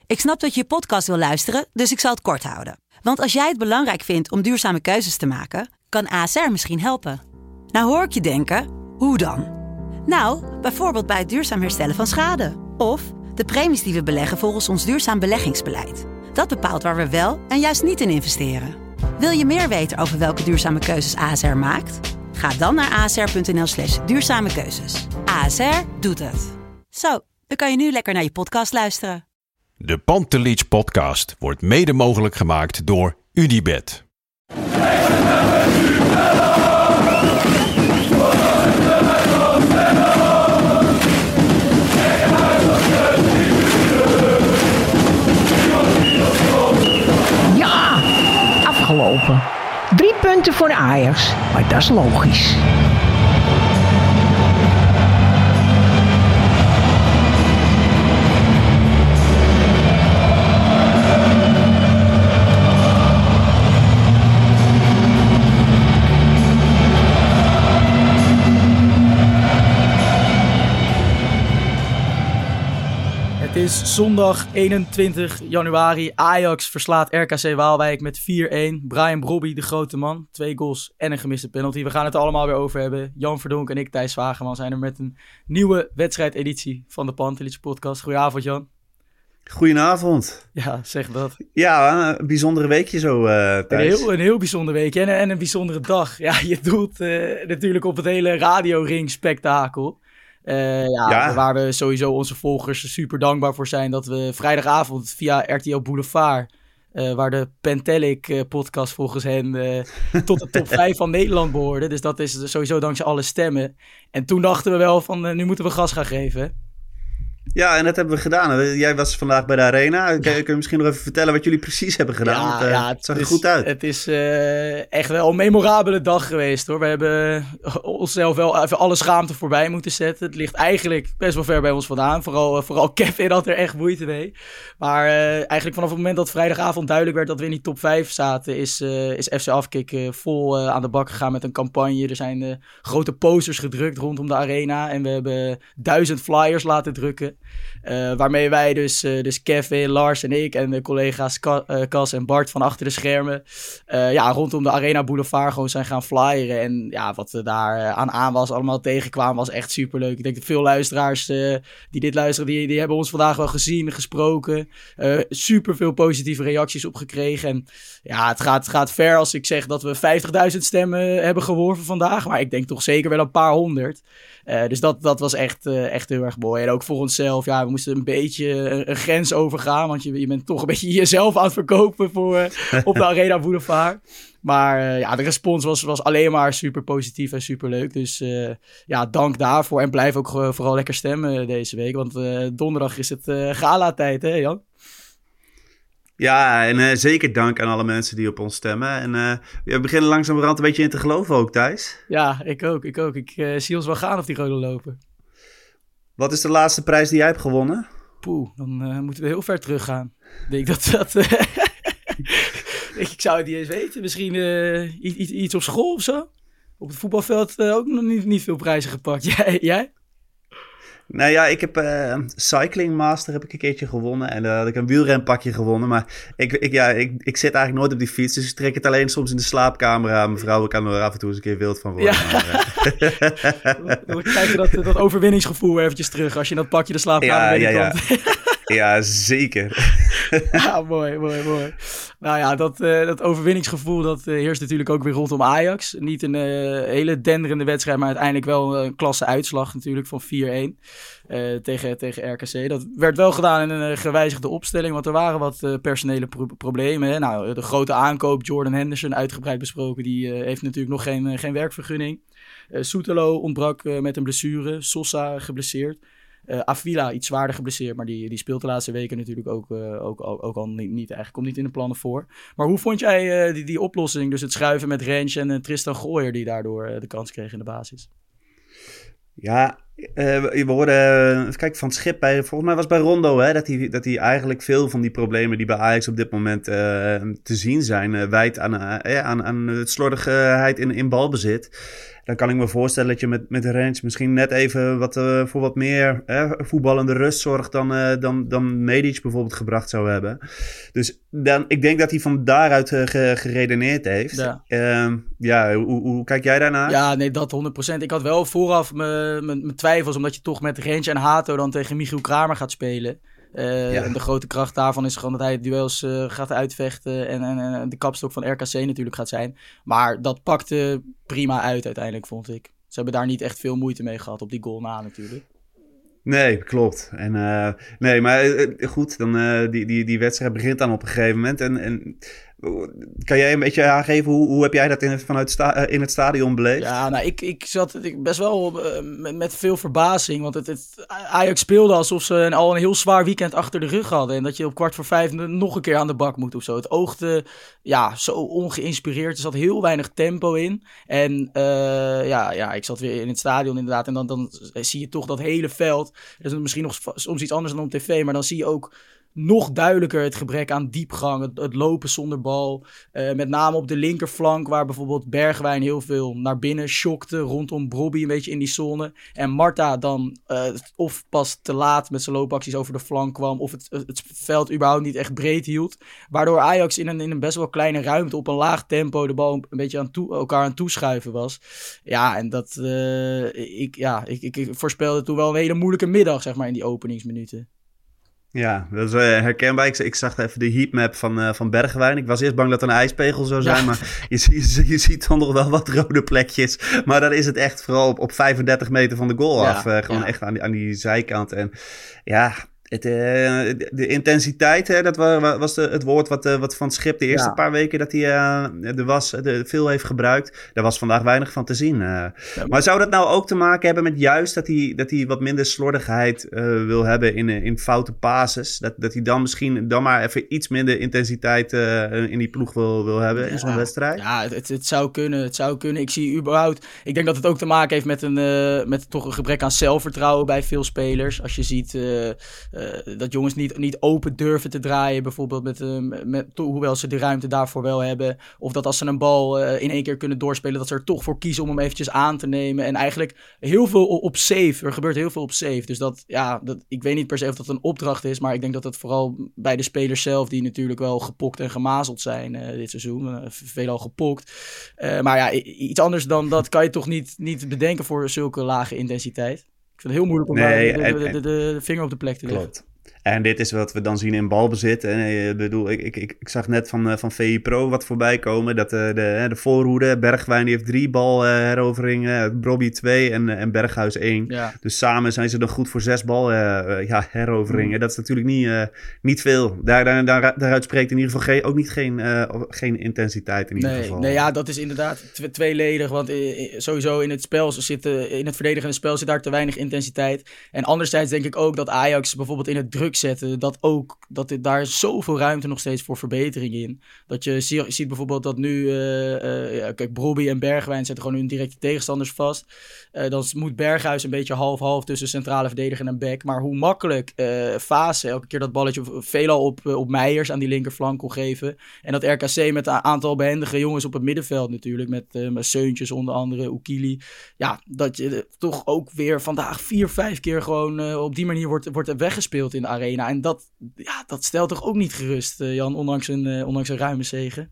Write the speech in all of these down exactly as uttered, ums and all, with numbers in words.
Ik snap dat je je podcast wil luisteren, dus ik zal het kort houden. Want als jij het belangrijk vindt om duurzame keuzes te maken, kan A S R misschien helpen. Nou hoor ik je denken, hoe dan? Nou, bijvoorbeeld bij het duurzaam herstellen van schade. Of de premies die we beleggen volgens ons duurzaam beleggingsbeleid. Dat bepaalt waar we wel en juist niet in investeren. Wil je meer weten over welke duurzame keuzes A S R maakt? Ga dan naar asr.nl slash duurzame keuzes. A S R doet het. Zo, dan kan je nu lekker naar je podcast luisteren. De Pantelich podcast wordt mede mogelijk gemaakt door UdiBet. Ja, afgelopen. Drie punten voor Ajax, maar dat is logisch. Het is zondag eenentwintig januari. Ajax verslaat R K C Waalwijk met vier-een. Brian Brobby, de grote man. Twee goals en een gemiste penalty. We gaan het er allemaal weer over hebben. Jan Verdonk en ik, Thijs Wageman, zijn er met een nieuwe wedstrijdeditie van de Pantelich podcast. Goedenavond, Jan. Goedenavond. Ja, zeg dat. Ja, een bijzondere weekje zo, uh, Thijs. Een heel, een heel bijzonder weekje en, en een bijzondere dag. Ja, je doelt uh, natuurlijk op het hele radioring spektakel. Uh, ja, ja. Waar we sowieso onze volgers super dankbaar voor zijn dat we vrijdagavond via R T L Boulevard, uh, waar de Pentelic uh, podcast volgens hen uh, tot de top vijf van Nederland behoorde. Dus dat is sowieso dankzij alle stemmen. En toen dachten we wel van uh, nu moeten we gas gaan geven. Ja, en dat hebben we gedaan. Jij was vandaag bij de Arena. Kun je, kun je misschien nog even vertellen wat jullie precies hebben gedaan? Ja, Want, uh, ja, het zag er er goed uit. Het is uh, echt wel een memorabele dag geweest, hoor. We hebben onszelf wel even alle schaamte voorbij moeten zetten. Het ligt eigenlijk best wel ver bij ons vandaan. Vooral, vooral Kevin had er echt moeite mee. Maar uh, eigenlijk vanaf het moment dat vrijdagavond duidelijk werd dat we in die top vijf zaten, is, uh, is F C Afkick uh, vol uh, aan de bak gegaan met een campagne. Er zijn uh, grote posters gedrukt rondom de Arena en we hebben duizend flyers laten drukken. Uh, waarmee wij dus, uh, dus Kevin, Lars en ik en de collega's Ka- uh, Cas en Bart van achter de schermen uh, ja, rondom de Arena Boulevard gewoon zijn gaan flyeren. En ja, wat we daar uh, aan aan was, allemaal tegenkwamen, was echt superleuk. Ik denk dat veel luisteraars uh, die dit luisteren, die, die hebben ons vandaag wel gezien, gesproken. Uh, super veel positieve reacties op gekregen. En ja, het gaat, het gaat ver als ik zeg dat we vijftigduizend stemmen hebben geworven vandaag. Maar ik denk toch zeker wel een paar honderd. Uh, dus dat, dat was echt, uh, echt heel erg mooi. En ook voor onszelf, ja, we moesten een beetje een, een grens overgaan. Want je, je bent toch een beetje jezelf aan het verkopen voor, uh, op de Arena Boulevard. Maar uh, ja, de respons was, was alleen maar super positief en super leuk. Dus uh, ja, dank daarvoor. En blijf ook uh, vooral lekker stemmen deze week. Want uh, donderdag is het uh, gala-tijd, hè Jan? Ja, en uh, zeker dank aan alle mensen die op ons stemmen. En uh, we beginnen langzamerhand een beetje in te geloven ook, Thijs. Ja, ik ook. Ik ook. Ik uh, zie ons wel gaan op die rode lopen. Wat is de laatste prijs die jij hebt gewonnen? Poeh, dan uh, moeten we heel ver teruggaan. Ik denk dat dat... Uh, ik zou het niet eens weten. Misschien uh, iets, iets op school of zo. Op het voetbalveld uh, ook nog niet, niet veel prijzen gepakt. Jij? jij? Nou ja, ik heb uh, Cycling Master heb ik een keertje gewonnen. En daar uh, had ik een wielrenpakje gewonnen. Maar ik, ik, ja, ik, ik zit eigenlijk nooit op die fiets. Dus ik trek het alleen soms in de slaapkamer aan. Mijn vrouw kan er af en toe eens een keer wild van worden. Ja. Maar, uh... Dan krijg je dat, dat overwinningsgevoel eventjes terug. Als je dat pakje de slaapkamer ja, binnenkomt. Ja, ja. Ja, zeker. Ja, mooi, mooi, mooi. Nou ja, dat, uh, dat overwinningsgevoel dat uh, heerst natuurlijk ook weer rondom Ajax. Niet een uh, hele denderende wedstrijd, maar uiteindelijk wel een klasse uitslag natuurlijk van vier-een uh, tegen, tegen R K C. Dat werd wel gedaan in een uh, gewijzigde opstelling, want er waren wat uh, personele pro- problemen. Hè? Nou, de grote aankoop, Jordan Henderson, uitgebreid besproken, die uh, heeft natuurlijk nog geen, uh, geen werkvergunning. Uh, Soetelo ontbrak uh, met een blessure, Sosa geblesseerd. Uh, Avila iets zwaarder geblesseerd, maar die, die speelt de laatste weken natuurlijk ook, uh, ook, ook, ook al niet, niet. Eigenlijk komt niet in de plannen voor. Maar hoe vond jij uh, die, die oplossing? Dus het schuiven met Rens en uh, Tristan Gooyer die daardoor uh, de kans kreeg in de basis. Ja, uh, we hoorden, uh, kijk, Van Schip, bij, volgens mij was bij Rondo, hè, dat hij dat hij eigenlijk veel van die problemen die bij Ajax op dit moment uh, te zien zijn, uh, wijt aan, uh, aan, aan de slordigheid in, in balbezit. dan kan ik me voorstellen dat je met, met Rens misschien net even wat, uh, voor wat meer uh, voetballende rust zorgt dan, uh, dan, dan Medic bijvoorbeeld gebracht zou hebben. Dus dan, ik denk dat hij van daaruit uh, ge, geredeneerd heeft. Ja, uh, ja hoe, hoe kijk jij daarnaar? Ja, nee, dat honderd procent. Ik had wel vooraf mijn twijfels, omdat je toch met Rens en Hato dan tegen Michiel Kramer gaat spelen. Uh, ja. En de grote kracht daarvan is gewoon dat hij duels uh, gaat uitvechten en, en, en de kapstok van R K C natuurlijk gaat zijn. Maar dat pakte prima uit uiteindelijk, vond ik. Ze hebben daar niet echt veel moeite mee gehad op die goal na natuurlijk. Nee, klopt. En, uh, nee, maar uh, goed, dan, uh, die, die, die wedstrijd begint dan op een gegeven moment. En, en kan jij een beetje aangeven, hoe, hoe heb jij dat in het, vanuit sta, uh, in het stadion beleefd? Ja, nou, ik, ik zat ik best wel uh, met, met veel verbazing. Want het, het, Ajax speelde alsof ze een, al een heel zwaar weekend achter de rug hadden. En dat je op kwart voor vijf nog een keer aan de bak moet of zo. Het oogde ja, zo ongeïnspireerd. Er zat heel weinig tempo in. En uh, ja, ja, ik zat weer in het stadion inderdaad. En dan, dan zie je toch dat hele veld. Dat is misschien nog soms iets anders dan op tv. Maar dan zie je ook nog duidelijker het gebrek aan diepgang, het, het lopen zonder bal. Uh, met name op de linkerflank, waar bijvoorbeeld Bergwijn heel veel naar binnen schokte, rondom Brobby een beetje in die zone. En Marta dan uh, of pas te laat met zijn loopacties over de flank kwam, of het, het veld überhaupt niet echt breed hield. Waardoor Ajax in een, in een best wel kleine ruimte op een laag tempo de bal een beetje aan toe, elkaar aan toeschuiven was. Ja, en dat uh, ik, ja, ik, ik, ik voorspelde toen wel een hele moeilijke middag, zeg maar, in die openingsminuten. Ja, dat is uh, herkenbaar. Ik, ik zag even de heatmap van, uh, van Bergwijn. Ik was eerst bang dat er een ijspegel zou zijn, ja. maar je, je, je ziet dan nog wel wat rode plekjes. Maar dan is het echt vooral op, op vijfendertig meter van de goal ja, af. Uh, gewoon ja. echt aan die, aan die zijkant. En ja, het, uh, de, de intensiteit, hè, dat was de, het woord wat, uh, wat Van Schip de eerste ja. paar weken dat hij uh, er was, de, veel heeft gebruikt. Daar was vandaag weinig van te zien. Uh. Ja, maar... maar zou dat nou ook te maken hebben met juist dat hij, dat hij wat minder slordigheid uh, wil hebben in, in foute passes? Dat, dat hij dan misschien dan maar even iets minder intensiteit uh, in die ploeg wil, wil hebben ja. in zo'n wedstrijd? Ja, het, het zou kunnen. Het zou kunnen. Ik zie überhaupt... Ik denk dat het ook te maken heeft met, een, uh, met toch een gebrek aan zelfvertrouwen bij veel spelers. Als je ziet... Uh, Uh, dat jongens niet, niet open durven te draaien, bijvoorbeeld, met, uh, met, hoewel ze de ruimte daarvoor wel hebben. Of dat als ze een bal uh, in één keer kunnen doorspelen, dat ze er toch voor kiezen om hem eventjes aan te nemen. En eigenlijk heel veel op safe. Er gebeurt heel veel op safe. Dus dat, ja, dat, ik weet niet per se of dat een opdracht is, maar ik denk dat het vooral bij de spelers zelf, die natuurlijk wel gepokt en gemazeld zijn uh, dit seizoen. Uh, veelal gepokt. Uh, maar ja, iets anders dan dat kan je toch niet, niet bedenken voor zulke lage intensiteit. Ik vind het heel moeilijk om nee, de, de, de, de, de vinger op de plek te leggen. Klopt. En dit is wat we dan zien in balbezit. En, ik bedoel, ik, ik, ik, ik zag net van, van V I Pro wat voorbij komen. Dat de, de, de voorhoede, Bergwijn die heeft drie balheroveringen. Brobby twee en, en Berghuis één. Ja. Dus samen zijn ze dan goed voor zes bal uh, ja, heroveringen. Mm. Dat is natuurlijk niet, uh, niet veel. Daar, daar, daar, daaruit spreekt in ieder geval geen, ook niet geen, uh, geen intensiteit in ieder nee, geval. Nee, ja, dat is inderdaad tw- tweeledig. Want uh, sowieso in het spel zit, uh, in het verdedigende spel zit daar te weinig intensiteit. En anderzijds denk ik ook dat Ajax bijvoorbeeld in het druk zetten, dat ook, dat dit, daar is zoveel ruimte nog steeds voor verbetering in. Dat je zie, ziet bijvoorbeeld dat nu, uh, uh, ja, kijk, Brobby en Bergwijn zetten gewoon hun directe tegenstanders vast. Uh, dan moet Berghuis een beetje half-half tussen centrale verdediger en back. Maar hoe makkelijk uh, Fase elke keer dat balletje veelal op, uh, op Meijers aan die linkerflank kon geven. En dat R K C met een aantal behendige jongens op het middenveld natuurlijk, met, uh, met Seuntjes onder andere, Oekili. Ja, dat je uh, toch ook weer vandaag vier, vijf keer gewoon uh, op die manier wordt, wordt weggespeeld in de arena. En dat, ja, dat stelt toch ook niet gerust, uh, Jan, ondanks een, uh, ondanks een ruime zege?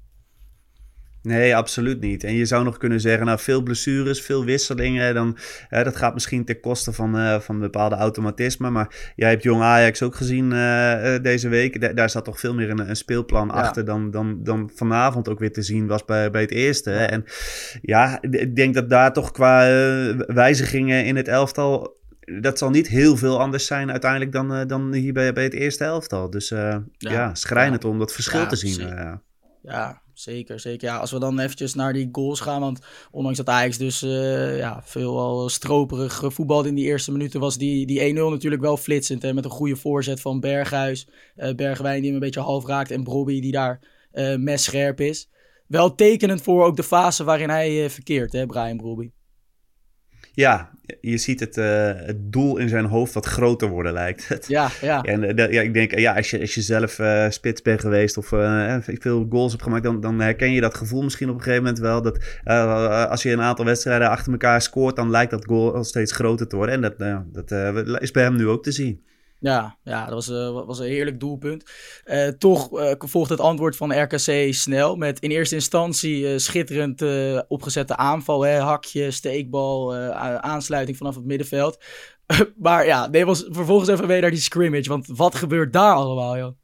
Nee, absoluut niet. En je zou nog kunnen zeggen, nou, veel blessures, veel wisselingen. Dan, uh, dat gaat misschien ten koste van, uh, van bepaalde automatismen. Maar jij hebt Jong Ajax ook gezien uh, uh, deze week. Da- daar zat toch veel meer een, een speelplan ja. achter dan, dan, dan vanavond ook weer te zien was bij, bij het eerste. Ja. En ja, ik denk dat daar toch qua uh, wijzigingen in het elftal, dat zal niet heel veel anders zijn uiteindelijk dan, uh, dan hier bij, bij het eerste elftal. Dus uh, ja, ja, schrijnend ja. om dat verschil ja, te zien. Uh. Ja, zeker, zeker. Ja, als we dan eventjes naar die goals gaan, want ondanks dat Ajax dus uh, ja, veel al stroperig voetbalde in die eerste minuten, was die, die één nul natuurlijk wel flitsend. Hè, met een goede voorzet van Berghuis, uh, Bergwijn die hem een beetje half raakt en Brobby die daar uh, messcherp is. Wel tekenend voor ook de fase waarin hij uh, verkeert, hè, Brian Brobby. Ja, je ziet het, uh, het doel in zijn hoofd wat groter worden, lijkt het. Ja, ja. En uh, de, ja, ik denk, ja, als je, als je zelf uh, spits bent geweest of uh, veel goals hebt gemaakt, dan, dan herken je dat gevoel misschien op een gegeven moment wel. Dat uh, als je een aantal wedstrijden achter elkaar scoort, dan lijkt dat goal steeds groter te worden. En dat, uh, dat uh, is bij hem nu ook te zien. Ja, ja, dat was, uh, was een heerlijk doelpunt. Uh, toch uh, volgt het antwoord van R K C snel. Met in eerste instantie uh, schitterend uh, opgezette aanval. Hè, hakje, steekbal, uh, aansluiting vanaf het middenveld. Maar ja, nee, was vervolgens even weer naar die scrimmage. Want wat gebeurt daar allemaal, joh?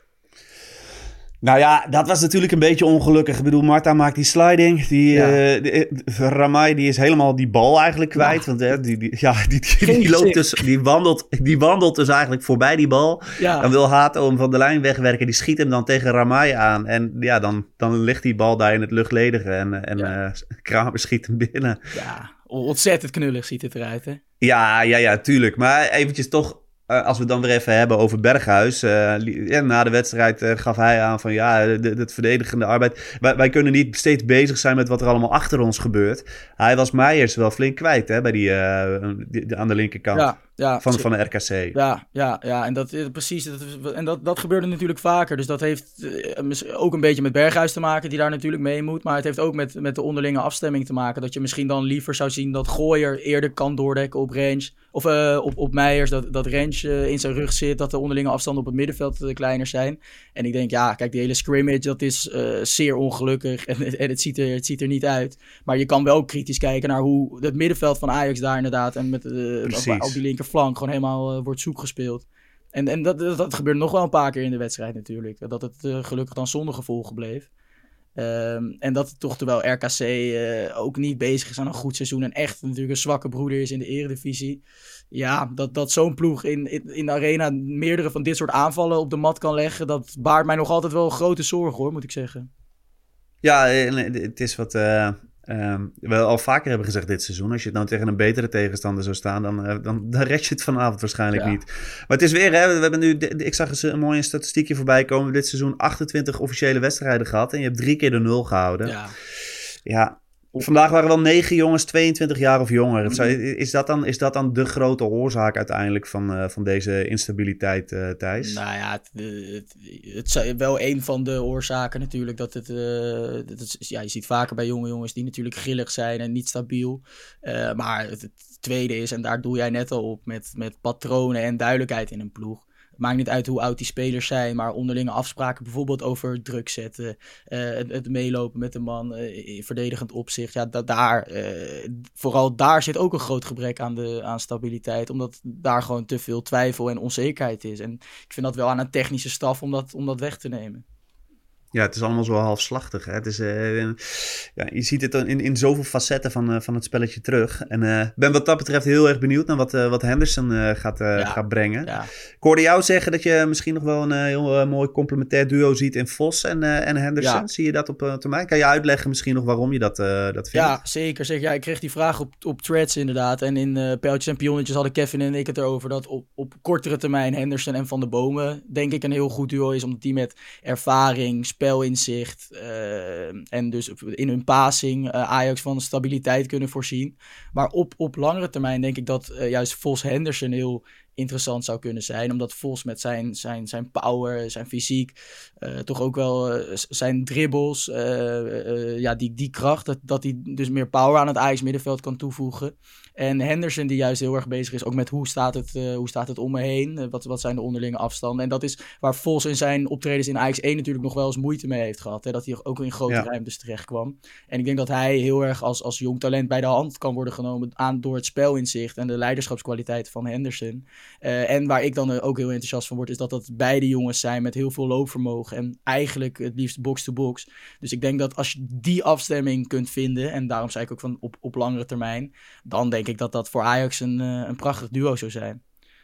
Nou ja, dat was natuurlijk een beetje ongelukkig. Ik bedoel, Marta maakt die sliding. Die, ja. uh, die, Ramai die is helemaal die bal eigenlijk kwijt. Ja. Want uh, die, die, ja, die, die, die, die, loopt dus, die, wandelt, die wandelt dus eigenlijk voorbij die bal. Ja. Dan wil Hato hem van de lijn wegwerken. Die schiet hem dan tegen Ramai aan. En ja, dan, dan ligt die bal daar in het luchtledige. En, en ja. uh, Kramer schiet hem binnen. Ja, ontzettend knullig ziet het eruit, hè? Ja, ja, ja, tuurlijk. Maar eventjes toch... Uh, als we het dan weer even hebben over Berghuis. Uh, ja, na de wedstrijd uh, gaf hij aan van ja, het verdedigende arbeid. Wij, wij kunnen niet steeds bezig zijn met wat er allemaal achter ons gebeurt. Hij was Meijers wel flink kwijt hè, bij die, uh, die, aan de linkerkant ja, ja, van, van de R K C. Ja, ja, ja. En, dat, precies, dat, en dat, dat gebeurde natuurlijk vaker. Dus dat heeft uh, ook een beetje met Berghuis te maken, die daar natuurlijk mee moet. Maar het heeft ook met, met de onderlinge afstemming te maken. Dat je misschien dan liever zou zien dat Gooier eerder kan doordekken op range. Of uh, op, op Meijers, dat, dat range uh, in zijn rug zit. Dat de onderlinge afstanden op het middenveld uh, kleiner zijn. En ik denk, ja, kijk, die hele scrimmage, dat is uh, zeer ongelukkig. En, en het, ziet er, het ziet er niet uit. Maar je kan wel kritisch kijken naar hoe het middenveld van Ajax daar inderdaad... en met uh, op, op die linkerflank gewoon helemaal uh, wordt zoek gespeeld. En, en dat, dat, dat gebeurt nog wel een paar keer in de wedstrijd natuurlijk. Dat het uh, gelukkig dan zonder gevolgen bleef. Um, en dat het toch terwijl R K C uh, ook niet bezig is aan een goed seizoen en echt natuurlijk een zwakke broeder is in de eredivisie. Ja, dat, dat zo'n ploeg in, in, in de arena meerdere van dit soort aanvallen op de mat kan leggen, dat baart mij nog altijd wel grote zorgen hoor, moet ik zeggen. Ja, het is wat uh, um, we al vaker hebben gezegd dit seizoen. Als je nou tegen een betere tegenstander zou staan, dan, uh, dan, dan red je het vanavond waarschijnlijk ja. niet. Maar het is weer, hè, we hebben nu, ik zag eens een mooie statistiekje voorbij komen. Dit seizoen achtentwintig officiële wedstrijden gehad en je hebt drie keer de nul gehouden. Ja. Ja. Vandaag waren wel negen jongens, tweeëntwintig jaar of jonger. Mm-hmm. Is dat dan, is dat dan de grote oorzaak uiteindelijk van, uh, van deze instabiliteit, uh, Thijs? Nou ja, het, het, het is wel een van de oorzaken natuurlijk. Dat het, uh, dat het, ja, je ziet vaker bij jonge jongens die natuurlijk grillig zijn en niet stabiel. Uh, maar het, het tweede is, en daar doe jij net al op, met, met patronen en duidelijkheid in een ploeg. Maakt niet uit hoe oud die spelers zijn, maar onderlinge afspraken bijvoorbeeld over druk zetten, uh, het, het meelopen met de man, uh, in verdedigend opzicht. Ja, da- daar, uh, vooral daar zit ook een groot gebrek aan, de, aan stabiliteit, omdat daar gewoon te veel twijfel en onzekerheid is. En ik vind dat wel aan een technische staf om dat, om dat weg te nemen. Ja, het is allemaal zo halfslachtig. Hè? Het is, uh, ja, je ziet het in, in zoveel facetten van, uh, van het spelletje terug. En ik uh, ben wat dat betreft heel erg benieuwd naar wat, uh, wat Henderson uh, gaat, uh, ja. gaat brengen. Ja. Ik hoorde jou zeggen dat je misschien nog wel een uh, heel uh, mooi complementair duo ziet in Vos en, uh, en Henderson. Ja. Zie je dat op uh, termijn? Kan je uitleggen misschien nog waarom je dat, uh, dat vindt? Ja, zeker. zeker. Ja, ik kreeg die vraag op, op threads inderdaad. En in uh, Pijltjes en Pionnetjes hadden Kevin en ik het erover dat op, op kortere termijn Henderson en Van der Bomen denk ik een heel goed duo is. Omdat die met ervaring, spelinzicht Uh, en dus in hun passing uh, Ajax van stabiliteit kunnen voorzien. Maar op, op langere termijn denk ik dat uh, juist Vos Henderson heel interessant zou kunnen zijn. Omdat Vos met zijn, zijn, zijn power, zijn fysiek, uh, toch ook wel uh, zijn dribbles, uh, uh, ja, die, die kracht, dat, dat hij dus meer power aan het Ajax middenveld kan toevoegen. En Henderson die juist heel erg bezig is ook met hoe staat het, uh, hoe staat het om me heen, uh, wat, wat zijn de onderlinge afstanden. En dat is waar Vos in zijn optredens in Ajax één natuurlijk nog wel eens moeite mee heeft gehad. Hè? Dat hij ook in grote ja. ruimtes terecht kwam. En ik denk dat hij heel erg als, als jong talent bij de hand kan worden genomen aan, door het spelinzicht en de leiderschapskwaliteit van Henderson. Uh, en waar ik dan uh, ook heel enthousiast van word, is dat dat beide jongens zijn met heel veel loopvermogen en eigenlijk het liefst box-to-box. Dus ik denk dat als je die afstemming kunt vinden, en daarom zei ik ook van op, op langere termijn, dan denk ik dat dat voor Ajax een, uh, een prachtig duo zou zijn.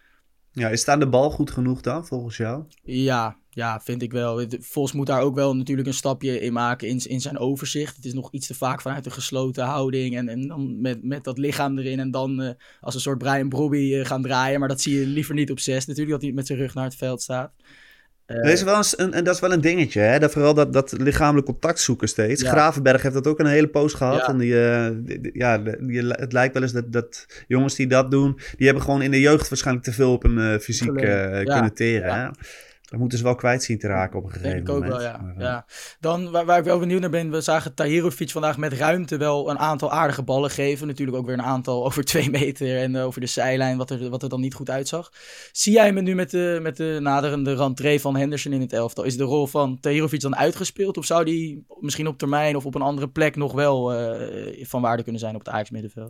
Ja, is daar de bal goed genoeg dan, volgens jou? Ja, ja, vind ik wel. Vos moet daar ook wel natuurlijk een stapje in maken in, in zijn overzicht. Het is nog iets te vaak vanuit een gesloten houding en, en dan met, met dat lichaam erin en dan uh, als een soort Brian Brobby uh, gaan draaien. Maar dat zie je liever niet op zes natuurlijk, dat hij met zijn rug naar het veld staat. Uh, dat, is wel een, een, dat is wel een dingetje, hè? Dat, vooral dat, dat lichamelijk contact zoeken steeds. Ja. Gravenberg heeft dat ook een hele poos gehad. Ja. En die, uh, die, die, ja, die, het lijkt wel eens dat, dat jongens die dat doen, die hebben gewoon in de jeugd waarschijnlijk te veel op hun uh, fysiek uh, ja. kunnen teren. Ja. Hè? Dat moeten ze wel kwijt zien te raken op een gegeven Denk moment. Denk ik ook wel, ja. ja. Dan, waar, waar ik wel benieuwd naar ben, we zagen Tahirovic vandaag met ruimte wel een aantal aardige ballen geven. Natuurlijk ook weer een aantal over twee meter en uh, over de zijlijn, wat er, wat er dan niet goed uitzag. Zie jij me nu met de, met de naderende rentree van Henderson in het elftal? Is de rol van Tahirovic dan uitgespeeld? Of zou die misschien op termijn of op een andere plek nog wel uh, van waarde kunnen zijn op het Ajax-middenveld?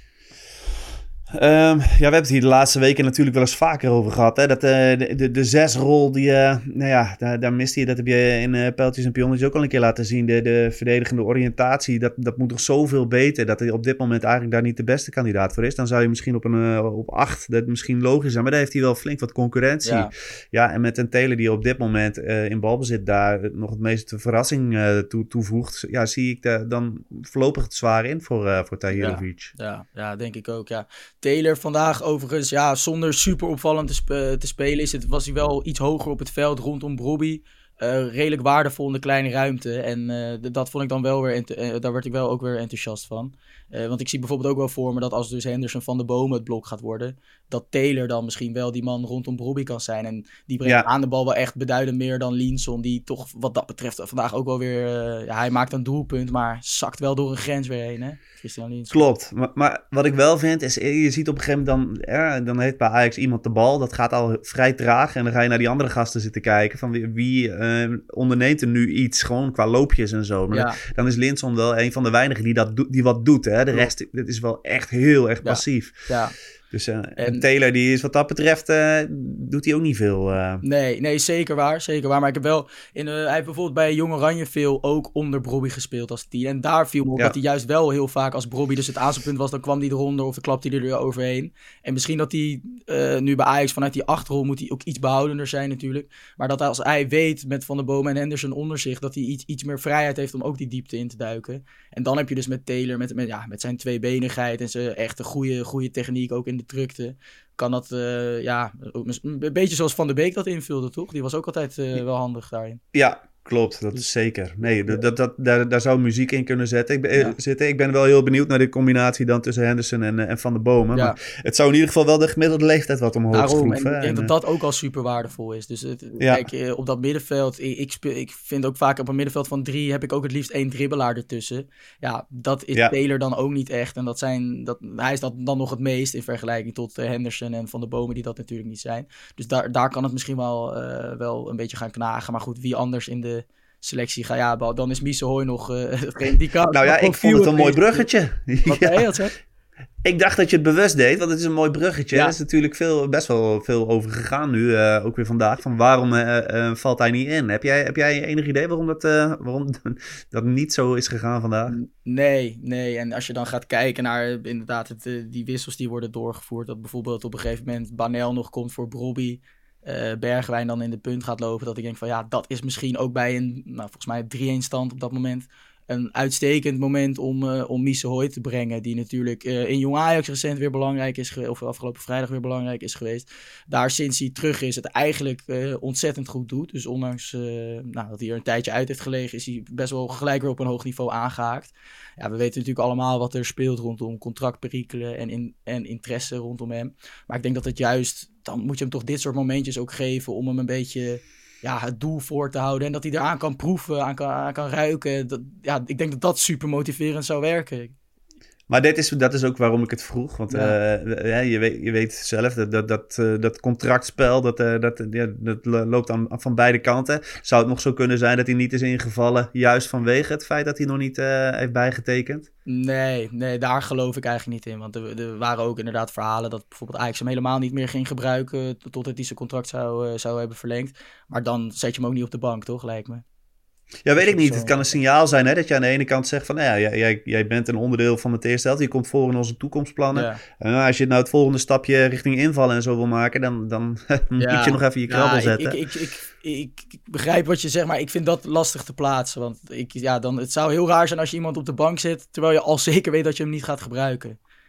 Um, ja, we hebben het hier de laatste weken natuurlijk wel eens vaker over gehad. Hè? Dat, uh, de, de, de zesrol, die, uh, nou ja, daar, daar mist hij. Dat heb je in uh, Pijltjes en Pionnetjes ook al een keer laten zien. De, de verdedigende oriëntatie, dat, dat moet toch zoveel beter. Dat hij op dit moment eigenlijk daar niet de beste kandidaat voor is. Dan zou je misschien op een uh, op acht, dat misschien logisch zijn. Maar daar heeft hij wel flink wat concurrentie. Ja, ja en met een Taylor die op dit moment uh, in balbezit daar nog het meeste verrassing uh, toe, toevoegt. Ja, zie ik de, dan voorlopig het zwaar in voor, uh, voor Tahirovic. Ja, ja, ja, denk ik ook, ja. Taylor vandaag overigens, ja, zonder super opvallend te, sp- te spelen is het, was hij wel iets hoger op het veld rondom Brobbey. Uh, redelijk waardevol in de kleine ruimte. En uh, dat vond ik dan wel weer, ent- uh, daar werd ik wel ook weer enthousiast van. Uh, want ik zie bijvoorbeeld ook wel voor me dat als dus Henderson van de Bomen het blok gaat worden, dat Taylor dan misschien wel die man rondom Brobbey kan zijn. En die brengt ja. aan de bal wel echt beduidend meer dan Linson, die toch wat dat betreft vandaag ook wel weer, uh, ja, hij maakt een doelpunt, maar zakt wel door een grens weer heen, hè? Christian Linson. Klopt, maar, maar wat ik wel vind is, je ziet op een gegeven moment dan, ja, dan heeft bij Ajax iemand de bal, dat gaat al vrij traag en dan ga je naar die andere gasten zitten kijken van wie, wie uh, onderneemt er nu iets, gewoon qua loopjes en zo. Maar ja. dan, dan is Linson wel een van de weinigen die, dat do- die wat doet, hè? De rest, dit is wel echt heel erg passief. Ja. ja. Dus uh, en, en Taylor, die is wat dat betreft, uh, doet hij ook niet veel. Uh... Nee, nee, zeker waar, zeker waar. Maar ik heb wel, in, uh, hij heeft bijvoorbeeld bij Jong Oranje veel ook onder Brobbey gespeeld als tien. En daar viel me op ja. dat hij juist wel heel vaak, als Brobbey dus het aanspeelpunt was, dan kwam hij eronder of dan klapte hij er overheen. En misschien dat hij uh, nu bij Ajax vanuit die achterrol moet hij ook iets behoudender zijn natuurlijk. Maar dat als hij weet met Van der Bomen en Henderson onder zich, dat hij iets, iets meer vrijheid heeft om ook die diepte in te duiken. En dan heb je dus met Taylor, met, met, ja, met zijn tweebenigheid en zijn echt een goede, goede techniek ook in de drukte, kan dat, uh, ja, een beetje zoals Van der Beek dat invulde, toch? Die was ook altijd uh, wel handig daarin. Ja, klopt, dat is zeker. Nee, dat, dat, dat, daar, daar zou muziek in kunnen zetten. Ik ben, ja. zitten. Ik ben wel heel benieuwd naar de combinatie dan tussen Henderson en, en Van der Bomen. Ja. Maar het zou in ieder geval wel de gemiddelde leeftijd wat omhoog Daarom, schroeven. En ik denk en, dat dat ook al super waardevol is. Dus het, ja. kijk, op dat middenveld, ik, ik, speel, ik vind ook vaak op een middenveld van drie heb ik ook het liefst één dribbelaar ertussen. Ja, dat is ja. Taylor dan ook niet echt. En dat zijn, dat, hij is dat dan nog het meest in vergelijking tot uh, Henderson en Van der Bomen die dat natuurlijk niet zijn. Dus daar, daar kan het misschien wel, uh, wel een beetje gaan knagen. Maar goed, wie anders in de selectie ga ja, dan is Mies Hooi nog uh, die kan. Nou ja, ik vond het een mooi bruggetje. Wat ja. jij had Ik dacht dat je het bewust deed, want het is een mooi bruggetje. Ja. Er is natuurlijk veel, best wel veel over gegaan nu, uh, ook weer vandaag. Van waarom uh, uh, valt hij niet in? Heb jij, heb jij enig idee waarom, dat, uh, waarom dat niet zo is gegaan vandaag? Nee, nee. En als je dan gaat kijken naar inderdaad het, uh, die wissels die worden doorgevoerd. Dat bijvoorbeeld op een gegeven moment Banel nog komt voor Brobbey. Uh, Bergwijn dan in de punt gaat lopen. Dat ik denk van ja, dat is misschien ook bij een, nou volgens mij drie-een stand op dat moment, een uitstekend moment om, uh, om Mies Hooi te brengen. Die natuurlijk uh, in Jong Ajax recent weer belangrijk is geweest. Of afgelopen vrijdag weer belangrijk is geweest. Daar sinds hij terug is het eigenlijk uh, ontzettend goed doet. Dus ondanks uh, nou, dat hij er een tijdje uit heeft gelegen, is hij best wel gelijk weer op een hoog niveau aangehaakt. Ja, we weten natuurlijk allemaal wat er speelt rondom contractperikelen en, in, en interesse rondom hem. Maar ik denk dat het juist, dan moet je hem toch dit soort momentjes ook geven om hem een beetje, ja, het doel voor te houden. En dat hij eraan kan proeven, aan kan, aan kan ruiken. Dat, ja, ik denk dat dat super motiverend zou werken. Maar dit is, dat is ook waarom ik het vroeg. Want ja. uh, je, weet, je weet zelf, dat, dat, dat, uh, dat contractspel, dat, uh, dat, ja, dat loopt aan, van beide kanten. Zou het nog zo kunnen zijn dat hij niet is ingevallen, juist vanwege het feit dat hij nog niet uh, heeft bijgetekend? Nee, nee, daar geloof ik eigenlijk niet in. Want er, er waren ook inderdaad verhalen dat bijvoorbeeld Ajax hem helemaal niet meer ging gebruiken totdat hij zijn contract zou, uh, zou hebben verlengd. Maar dan zet je hem ook niet op de bank, toch, lijkt me. Ja, weet ik niet. Het kan een signaal zijn, hè, dat je aan de ene kant zegt van, nou ja, jij, jij bent een onderdeel van het eerste helft. Je komt voor in onze toekomstplannen. Ja. Uh, als je nou het volgende stapje richting invallen en zo wil maken, dan, dan ja. moet je nog even je krabbel ja, zetten. Ik, ik, ik, ik, ik begrijp wat je zegt, maar ik vind dat lastig te plaatsen. Want ik, ja, dan, het zou heel raar zijn als je iemand op de bank zet, terwijl je al zeker weet dat je hem niet gaat gebruiken.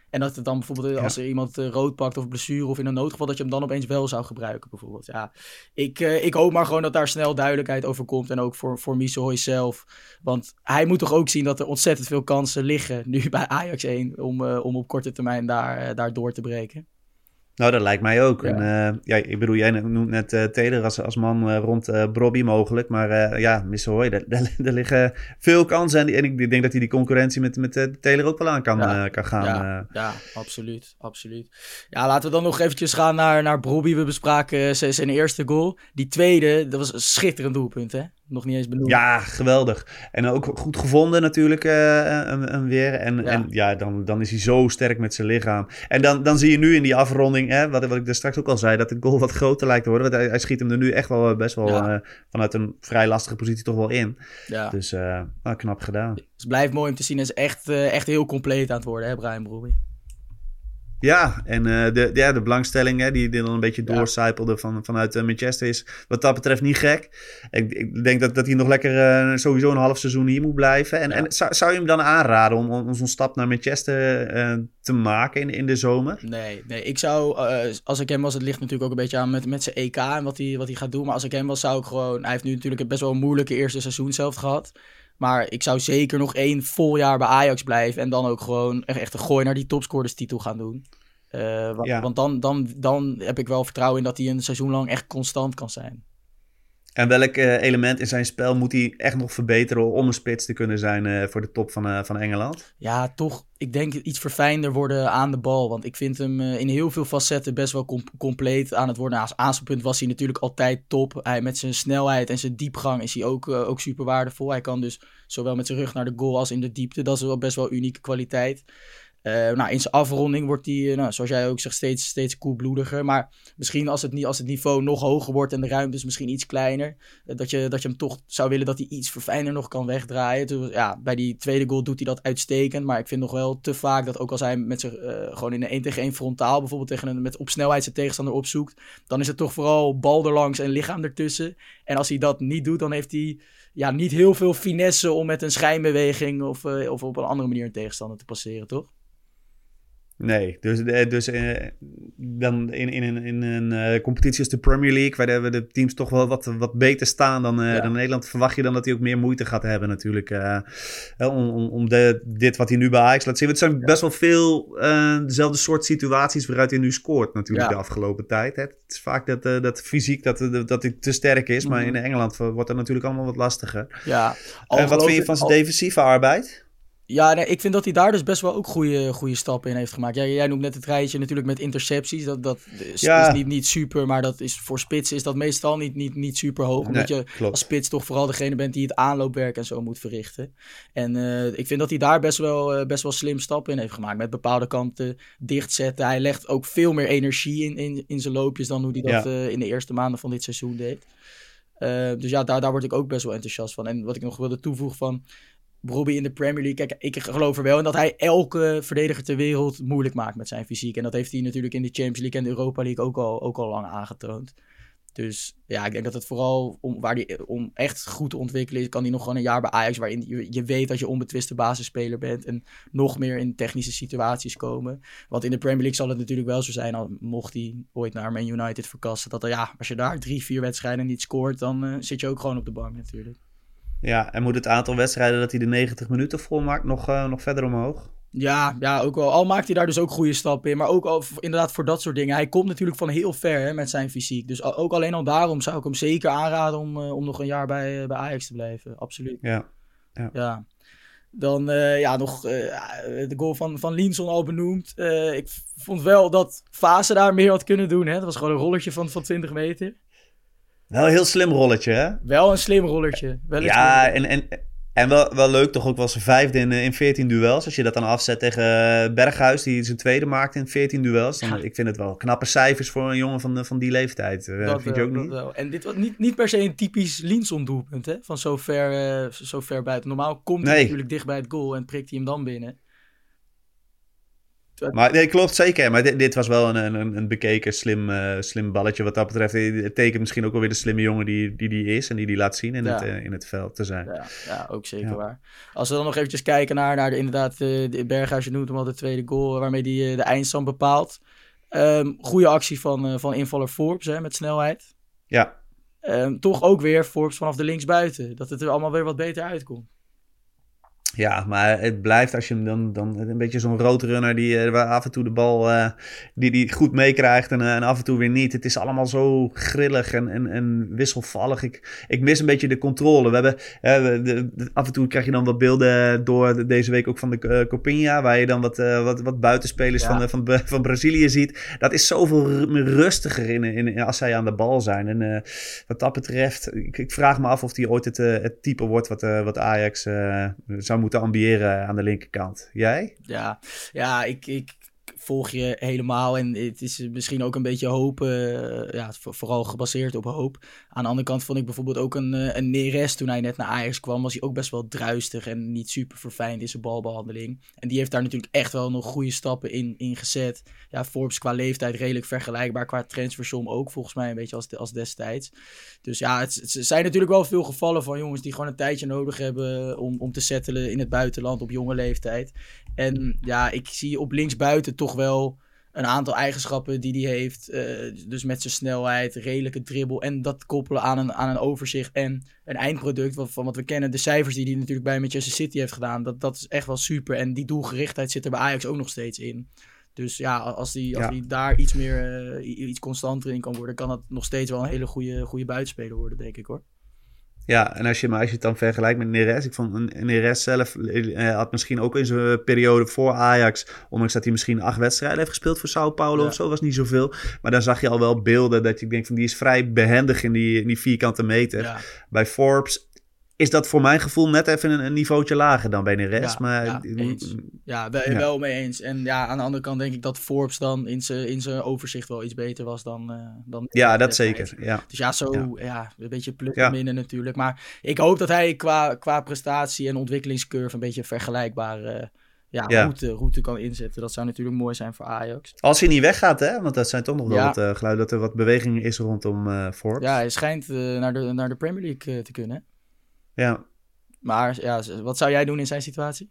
En dat het dan bijvoorbeeld, Ja. als er iemand uh, rood pakt of blessure of in een noodgeval, dat je hem dan opeens wel zou gebruiken bijvoorbeeld. Ja, ik, uh, ik hoop maar gewoon dat daar snel duidelijkheid over komt. En ook voor, voor Misselhoy zelf. Want hij moet toch ook zien dat er ontzettend veel kansen liggen nu bij Ajax één om, uh, om op korte termijn daar, uh, daar door te breken. Nou, dat lijkt mij ook. Ja. En, uh, ja, ik bedoel, jij noemt net uh, Taylor als, als man uh, rond uh, Brobby mogelijk. Maar uh, ja, Misselhoy, daar, daar, daar liggen veel kansen. En, en ik denk dat hij die concurrentie met, met uh, Taylor ook wel aan kan, Ja. uh, kan gaan. Ja, uh. ja, absoluut, absoluut. Ja, laten we dan nog eventjes gaan naar, naar Brobby. We bespraken zijn, zijn eerste goal. Die tweede, dat was een schitterend doelpunt, hè? Nog niet eens benoemd. Ja, geweldig. En ook goed gevonden natuurlijk uh, en, en weer. En ja, en, ja dan, dan is hij zo sterk met zijn lichaam. En dan, dan zie je nu in die afronding, hè, wat, wat ik daar straks ook al zei, dat de goal wat groter lijkt te worden. Want hij, hij schiet hem er nu echt wel best wel ja. uh, vanuit een vrij lastige positie toch wel in. Ja. Dus uh, nou, knap gedaan. Dus het blijft mooi om te zien. Hij is echt, uh, echt heel compleet aan het worden, hè, Bryan Brobby. Ja, en uh, de, ja, de belangstelling hè, die, die dan een beetje ja. doorcijpelde van, vanuit uh, Manchester is wat dat betreft niet gek. Ik, ik denk dat, dat hij nog lekker uh, sowieso een half seizoen hier moet blijven. En, ja. en zou, zou je hem dan aanraden om, om zo'n stap naar Manchester uh, te maken in, in de zomer? Nee, nee, ik zou, uh, als ik hem was, het ligt natuurlijk ook een beetje aan met, met zijn E K en wat hij, wat hij gaat doen. Maar als ik hem was, zou ik gewoon, hij heeft nu natuurlijk best wel een moeilijke eerste seizoen zelf gehad. Maar ik zou zeker nog één vol jaar bij Ajax blijven. En dan ook gewoon echt een gooi naar die topscorerstitel gaan doen. Uh, want ja. want dan, dan, dan heb ik wel vertrouwen in dat hij een seizoen lang echt constant kan zijn. En welk uh, element in zijn spel moet hij echt nog verbeteren om een spits te kunnen zijn uh, voor de top van, uh, van Engeland? Ja, toch. Ik denk iets verfijnder worden aan de bal. Want ik vind hem uh, in heel veel facetten best wel com- compleet aan het worden. Als aanspeelpunt was hij natuurlijk altijd top. Hij, met zijn snelheid en zijn diepgang is hij ook, uh, ook super waardevol. Hij kan dus zowel met zijn rug naar de goal als in de diepte. Dat is wel best wel unieke kwaliteit. Uh, nou, in zijn afronding wordt hij, uh, nou, zoals jij ook zegt, steeds, steeds koelbloediger. Maar misschien als het, als het niveau nog hoger wordt en de ruimte is misschien iets kleiner, uh, dat, je, dat je hem toch zou willen dat hij iets verfijnder nog kan wegdraaien. Dus, ja, bij die tweede goal doet hij dat uitstekend. Maar ik vind nog wel te vaak dat ook als hij met zich, uh, gewoon in een één tegen één frontaal bijvoorbeeld tegen een, met op snelheid zijn tegenstander opzoekt, dan is het toch vooral bal erlangs en lichaam ertussen. En als hij dat niet doet, dan heeft hij ja, niet heel veel finesse om met een schijnbeweging of, uh, of op een andere manier een tegenstander te passeren, toch? Nee, dus, dus uh, dan in, in, in, in een uh, competitie als de Premier League, waar de, de teams toch wel wat, wat beter staan dan, uh, ja. dan Nederland, verwacht je dan dat hij ook meer moeite gaat hebben natuurlijk. Uh, om om, om de, dit wat hij nu bij Ajax laat zien. Het zijn ja. best wel veel uh, dezelfde soort situaties waaruit hij nu scoort natuurlijk ja. de afgelopen tijd. Hè. Het is vaak dat, uh, dat fysiek dat, uh, dat hij te sterk is, mm-hmm. maar in Engeland wordt dat natuurlijk allemaal wat lastiger. Ja, uh, wat vind je van zijn al... defensieve arbeid? Ja, nee, ik vind dat hij daar dus best wel ook goede, goede stappen in heeft gemaakt. Jij, jij noemt net het rijtje natuurlijk met intercepties. Dat, dat is, ja. is niet, niet super, maar dat is, voor spitsen is dat meestal niet, niet, niet super hoog. Omdat nee, je klopt. als spits toch vooral degene bent die het aanloopwerk en zo moet verrichten. En uh, ik vind dat hij daar best wel, uh, best wel slim stappen in heeft gemaakt. Met bepaalde kanten dichtzetten. Hij legt ook veel meer energie in, in, in zijn loopjes dan hoe hij dat ja. uh, in de eerste maanden van dit seizoen deed. Uh, dus ja, daar, daar word ik ook best wel enthousiast van. En wat ik nog wilde toevoegen van Brobby in de Premier League. Kijk, ik geloof er wel in dat hij elke verdediger ter wereld moeilijk maakt met zijn fysiek. En dat heeft hij natuurlijk in de Champions League en de Europa League ook al, ook al lang aangetoond. Dus ja, ik denk dat het vooral om, waar die, om echt goed te ontwikkelen is, kan hij nog gewoon een jaar bij Ajax, waarin je, je weet dat je onbetwiste basisspeler bent en nog meer in technische situaties komen. Want in de Premier League zal het natuurlijk wel zo zijn, al mocht hij ooit naar Man United verkassen, dat er, ja, als je daar drie, vier wedstrijden niet scoort, dan uh, zit je ook gewoon op de bank natuurlijk. Ja, en moet het aantal wedstrijden dat hij de negentig minuten volmaakt nog, uh, nog verder omhoog? Ja, ja, ook wel. Al maakt hij daar dus ook goede stappen in. Maar ook al, inderdaad voor dat soort dingen. Hij komt natuurlijk van heel ver hè, met zijn fysiek. Dus ook alleen al daarom zou ik hem zeker aanraden om, uh, om nog een jaar bij, uh, bij Ajax te blijven. Absoluut. Ja. Ja. ja. Dan uh, ja, nog uh, de goal van, van Linson al benoemd. Uh, ik vond wel dat Fase daar meer had kunnen doen. Hè. Dat was gewoon een rollertje van, van twintig meter. Wel een heel slim rolletje, hè? Wel een slim rollertje. Wel ja, en, en, en wel, wel leuk toch ook wel zijn vijfde in, in veertien duels. Als je dat dan afzet tegen Berghuis, die zijn tweede maakte in veertien duels. Dan, ja. Ik vind het wel knappe cijfers voor een jongen van, van die leeftijd. Dat vind wel, je ook niet? Wel. En dit was niet, niet per se een typisch Linson doelpunt, hè? Van zo ver, uh, zo ver buiten. Normaal komt hij nee. natuurlijk dicht bij het goal en prikt hij hem dan binnen. Maar nee, klopt zeker. Maar dit, dit was wel een, een, een bekeken slim, uh, slim balletje wat dat betreft. Het tekent misschien ook wel weer de slimme jongen die die, die is en die die laat zien in, ja. het, uh, in het veld te zijn. Ja, ja ook zeker ja. waar. Als we dan nog eventjes kijken naar, naar de, inderdaad uh, de Berghuis, je noemt hem al de tweede goal waarmee hij uh, de eindstand bepaalt. Um, goede actie van, uh, van invaller Forbes hè, met snelheid. Ja. Um, toch ook weer Forbes vanaf de linksbuiten. Dat het er allemaal weer wat beter uitkomt. Ja, maar het blijft als je hem dan, dan een beetje zo'n roadrunner die uh, af en toe de bal uh, die, die goed meekrijgt en, uh, en af en toe weer niet. Het is allemaal zo grillig en, en, en wisselvallig. Ik, ik mis een beetje de controle. We hebben, uh, de, de, af en toe krijg je dan wat beelden door de, deze week ook van de uh, Copinha, waar je dan wat, uh, wat, wat buitenspelers ja. van, van, van Brazilië ziet. Dat is zoveel rustiger in, in, in, als zij aan de bal zijn. En uh, wat dat betreft, ik, ik vraag me af of die ooit het, uh, het type wordt wat, uh, wat Ajax uh, zou moeten ambiëren aan de linkerkant. Jij? Ja, ja ik, ik volg je helemaal en het is misschien ook een beetje hoop, uh, ja, vooral gebaseerd op hoop. Aan de andere kant vond ik bijvoorbeeld ook een, een Neres toen hij net naar Ajax kwam, was hij ook best wel druistig en niet super verfijnd in zijn balbehandeling. En die heeft daar natuurlijk echt wel nog goede stappen in, in gezet. Ja, Forbes qua leeftijd redelijk vergelijkbaar, qua transfersom ook volgens mij een beetje als, als destijds. Dus ja, het, het zijn natuurlijk wel veel gevallen van jongens die gewoon een tijdje nodig hebben om, om te settelen in het buitenland op jonge leeftijd. En ja, ik zie op linksbuiten toch wel een aantal eigenschappen die hij heeft. Uh, dus met zijn snelheid, redelijke dribbel en dat koppelen aan een, aan een overzicht en een eindproduct wat, van wat we kennen. De cijfers die hij natuurlijk bij Manchester City heeft gedaan, dat, dat is echt wel super. En die doelgerichtheid zit er bij Ajax ook nog steeds in. Dus ja, als hij als ja. daar iets meer, uh, iets constanter in kan worden, kan dat nog steeds wel een hele goede, goede buitenspeler worden, denk ik hoor. Ja, en als je, maar als je het dan vergelijkt met Neres, ik vond Neres zelf uh, had misschien ook in zijn periode voor Ajax, ondanks dat hij misschien acht wedstrijden heeft gespeeld voor Sao Paulo ja. of zo, was niet zoveel. Maar dan zag je al wel beelden dat je denkt van die is vrij behendig in die, in die vierkante meter. Ja. Bij Forbes is dat voor mijn gevoel net even een, een niveautje lager dan bij Neres. Ja, maar, ja, eens. ja, wel, ja. wel mee eens. En ja, aan de andere kant denk ik dat Forbes dan in zijn in zijn overzicht wel iets beter was dan... Uh, dan ja, dat zeker. Ja. Dus ja, zo ja. Ja, een beetje plus en ja. minnen natuurlijk. Maar ik hoop dat hij qua, qua prestatie en ontwikkelingscurve een beetje vergelijkbaar... Uh, Ja, ja. Route, route kan inzetten. Dat zou natuurlijk mooi zijn voor Ajax. Als hij niet weggaat, hè? Want dat zijn toch nog wel ja. wat uh, geluiden dat er wat beweging is rondom uh, Forbes. Ja, hij schijnt uh, naar, de, naar de Premier League uh, te kunnen. Ja. Maar ja, wat zou jij doen in zijn situatie?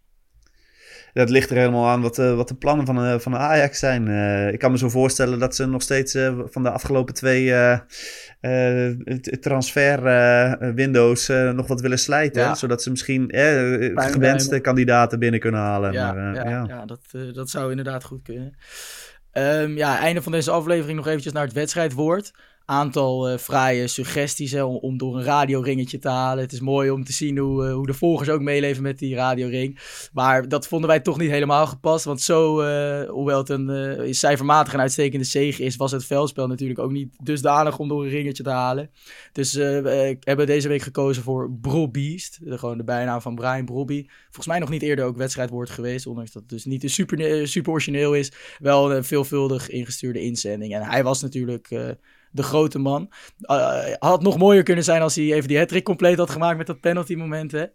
Dat ligt er helemaal aan wat, uh, wat de plannen van, uh, van de Ajax zijn. Uh, ik kan me zo voorstellen dat ze nog steeds uh, van de afgelopen twee uh, uh, transfer uh, windows uh, nog wat willen slijten. Ja. Zodat ze misschien uh, gewenste kandidaten binnen kunnen halen. Ja, maar, uh, ja, ja. ja dat, uh, dat zou inderdaad goed kunnen. Um, ja, einde van deze aflevering nog eventjes naar het wedstrijdwoord. Aantal uh, fraaie suggesties hè, om, om door een radioringetje te halen. Het is mooi om te zien hoe, uh, hoe de volgers ook meeleven met die radioring. Maar dat vonden wij toch niet helemaal gepast. Want zo, uh, hoewel het een uh, cijfermatig een uitstekende zege is, was het veldspel natuurlijk ook niet dusdanig om door een ringetje te halen. Dus uh, we hebben deze week gekozen voor Brobeast. De, gewoon de bijnaam van Brian Brobby. Volgens mij nog niet eerder ook wedstrijdwoord geweest. Ondanks dat het dus niet super, uh, super origineel is. Wel een veelvuldig ingestuurde inzending. En hij was natuurlijk... Uh, de grote man. Uh, had nog mooier kunnen zijn als hij even die hat-trick compleet had gemaakt met dat penalty moment, hè?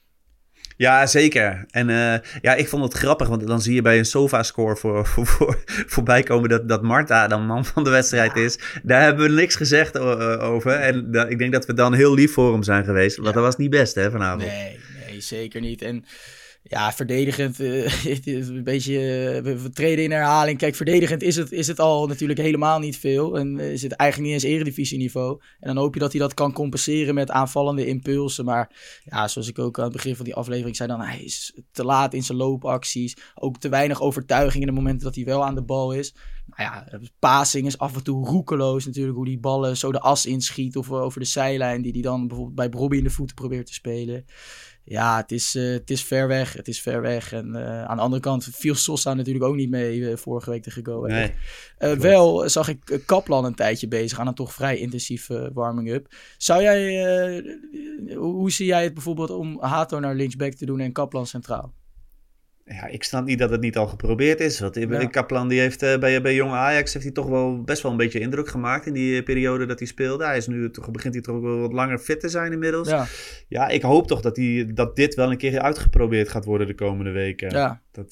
Ja, zeker. En uh, ja, ik vond het grappig, want dan zie je bij een SofaScore voor, voor, voor, voorbij komen dat, dat Marta dan man van de wedstrijd ja. is. Daar hebben we niks gezegd uh, over. En uh, ik denk dat we dan heel lief voor hem zijn geweest. Want ja. dat was niet best, hè, vanavond. Nee, nee, zeker niet. En... Ja, verdedigend, uh, een beetje, uh, we, we treden in herhaling. Kijk, verdedigend is het, is het al natuurlijk helemaal niet veel. En uh, is het eigenlijk niet eens eredivisieniveau. En dan hoop je dat hij dat kan compenseren met aanvallende impulsen. Maar ja, zoals ik ook aan het begin van die aflevering zei, dan hij is te laat in zijn loopacties. Ook te weinig overtuiging in de momenten dat hij wel aan de bal is. Nou ja, passing is af en toe roekeloos natuurlijk. Hoe die ballen zo de as inschiet of uh, over de zijlijn. Die hij dan bijvoorbeeld bij Brobby in de voeten probeert te spelen. Ja, het is, uh, het is ver weg. Het is ver weg. En uh, aan de andere kant viel Sosa natuurlijk ook niet mee uh, vorige week tegen Go Ahead. Nee, uh, wel zag ik uh, Kaplan een tijdje bezig aan een toch vrij intensieve uh, warming-up. Zou jij, uh, hoe zie jij het bijvoorbeeld om Hato naar linksback te doen en Kaplan centraal? Ja, ik snap niet dat het niet al geprobeerd is. Want ja. Kaplan die heeft uh, bij, bij jonge Ajax heeft hij toch wel best wel een beetje indruk gemaakt in die periode dat hij speelde. Hij is nu toch, begint hij toch ook wel wat langer fit te zijn inmiddels. Ja, ja ik hoop toch dat, hij, dat dit wel een keer uitgeprobeerd gaat worden de komende weken. Ja. Dat, uh,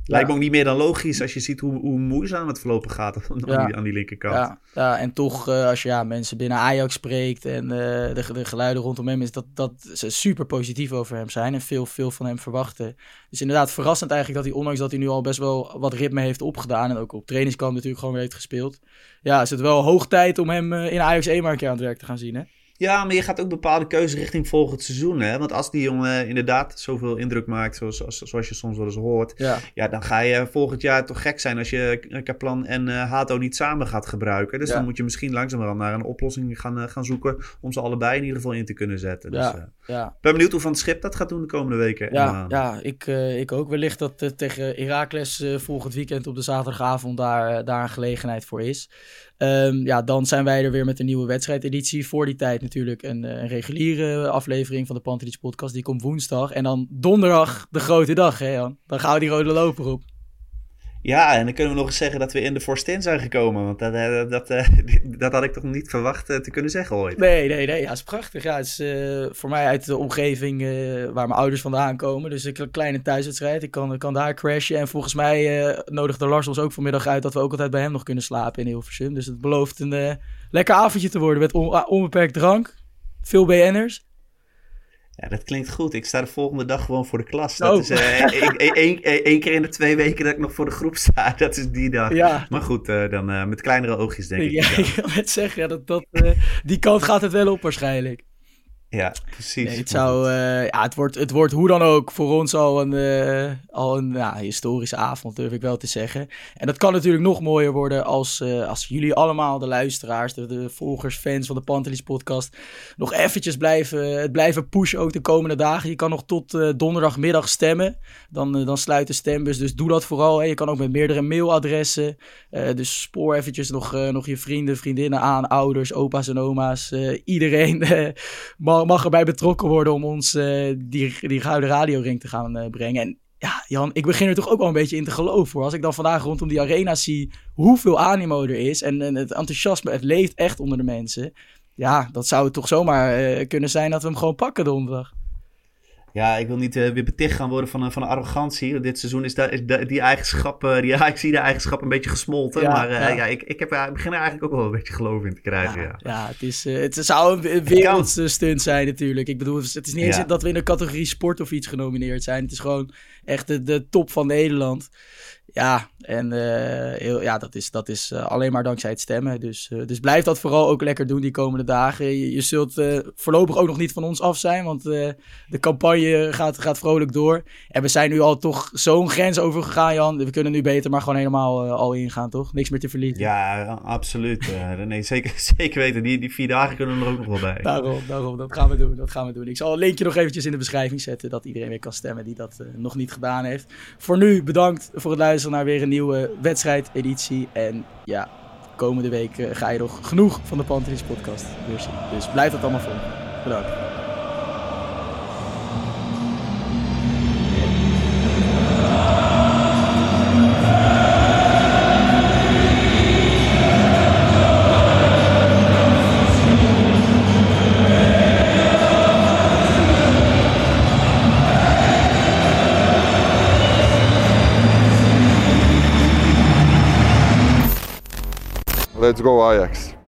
Lijkt me ook niet meer dan logisch als je ziet hoe, hoe moeizaam het verlopen gaat aan, Ja. die, aan die linkerkant. Ja, ja, en toch uh, als je ja, mensen binnen Ajax spreekt en uh, de, de geluiden rondom hem is dat, dat ze super positief over hem zijn en veel, veel van hem verwachten. Dus inderdaad verrassend eigenlijk dat hij, ondanks dat hij nu al best wel wat ritme heeft opgedaan en ook op trainingskamp natuurlijk gewoon weer heeft gespeeld. Ja, is het wel hoog tijd om hem uh, in Ajax één maar een keer aan het werk te gaan zien, hè? Ja, maar je gaat ook bepaalde keuzes richting volgend seizoen. Hè? Want als die jongen inderdaad zoveel indruk maakt, zoals, zoals je soms wel eens hoort. Ja. Ja, dan ga je volgend jaar toch gek zijn als je Kaplan en uh, Hato niet samen gaat gebruiken. Dus ja. dan moet je misschien langzamerhand naar een oplossing gaan, uh, gaan zoeken om ze allebei in ieder geval in te kunnen zetten. Dus, ja. uh, Ja. ben benieuwd hoe Van het Schip dat gaat doen de komende weken. Ja, ja ik, uh, ik ook. Wellicht dat uh, tegen Heracles uh, volgend weekend op de zaterdagavond daar, uh, daar een gelegenheid voor is. Um, ja, dan zijn wij er weer met een nieuwe wedstrijdeditie. Voor die tijd natuurlijk een, een reguliere aflevering van de Pantelich podcast. Die komt woensdag. En dan donderdag de grote dag, hè Jan? Dan gaan we die rode loper op. Ja, en dan kunnen we nog eens zeggen dat we in de Forstin zijn gekomen. Want dat, dat, dat, uh, dat had ik toch niet verwacht uh, te kunnen zeggen ooit. Nee, nee, nee. Ja, het is prachtig. Ja, het is uh, voor mij uit de omgeving uh, waar mijn ouders vandaan komen. Dus een kleine thuiswedstrijd. Ik kan, kan daar crashen. En volgens mij uh, nodigde Lars ons ook vanmiddag uit dat we ook altijd bij hem nog kunnen slapen in Hilversum. Dus het belooft een uh, lekker avondje te worden met on- onbeperkt drank. Veel B N'ers. Ja, dat klinkt goed. Ik sta de volgende dag gewoon voor de klas. Dat oh. is één keer in de twee weken dat ik nog voor de groep sta. Dat is die dag. Ja. Maar goed, uh, dan uh, met kleinere oogjes denk ik. Ja, ik wil net zeggen, ja, dat, dat, uh, die kant gaat het wel op waarschijnlijk. Ja, precies. Nee, het, zou, uh, ja, het, wordt, het wordt hoe dan ook voor ons al een, uh, al een ja, historische avond, durf ik wel te zeggen. En dat kan natuurlijk nog mooier worden als, uh, als jullie allemaal, de luisteraars, de, de volgers, fans van de Pantelich podcast, nog eventjes blijven, het blijven pushen ook de komende dagen. Je kan nog tot uh, donderdagmiddag stemmen. Dan, uh, dan sluit de stembus, dus doe dat vooral. Hè. Je kan ook met meerdere mailadressen. Uh, dus spoor eventjes nog, uh, nog je vrienden, vriendinnen aan, ouders, opa's en oma's. Uh, iedereen uh, mag mag erbij betrokken worden om ons uh, die, die gouden radioring te gaan uh, brengen. En ja, Jan, ik begin er toch ook wel een beetje in te geloven, hoor. Als ik dan vandaag rondom die arena zie hoeveel animo er is en, en het enthousiasme, het leeft echt onder de mensen. Ja, dat zou het toch zomaar uh, kunnen zijn dat we hem gewoon pakken donderdag. Ja, ik wil niet uh, weer beticht gaan worden van, uh, van arrogantie. Dit seizoen is, da- is da- die eigenschap, uh, die, ja, ik zie de eigenschap een beetje gesmolten. Ja, maar uh, ja. Ja, ik, ik, heb, uh, ik begin er eigenlijk ook wel een beetje geloof in te krijgen. Ja, ja. ja het, is, uh, het zou een wereldstunt zijn natuurlijk. Ik bedoel, het is niet eens ja. dat we in de categorie sport of iets genomineerd zijn. Het is gewoon echt de, de top van Nederland. Ja, en uh, heel, ja, dat is, dat is uh, alleen maar dankzij het stemmen. Dus, uh, dus blijf dat vooral ook lekker doen die komende dagen. Je, je zult uh, voorlopig ook nog niet van ons af zijn, want uh, de campagne gaat, gaat vrolijk door. En we zijn nu al toch zo'n grens overgegaan, Jan. We kunnen nu beter maar gewoon helemaal uh, al ingaan, toch? Niks meer te verliezen. Ja, absoluut. Uh, nee, zeker, zeker weten. Die, die vier dagen kunnen er ook nog wel bij. Daarom, daarom. Dat gaan we doen. Dat gaan we doen. Ik zal een linkje nog eventjes in de beschrijving zetten, dat iedereen weer kan stemmen die dat uh, nog niet gedaan heeft. Voor nu, bedankt voor het luisteren naar weer een nieuwe wedstrijdeditie. En ja, komende week uh, ga je nog genoeg van de Pantelich podcast weer zien. Dus blijf dat allemaal volgen. Bedankt. Let's go Ajax.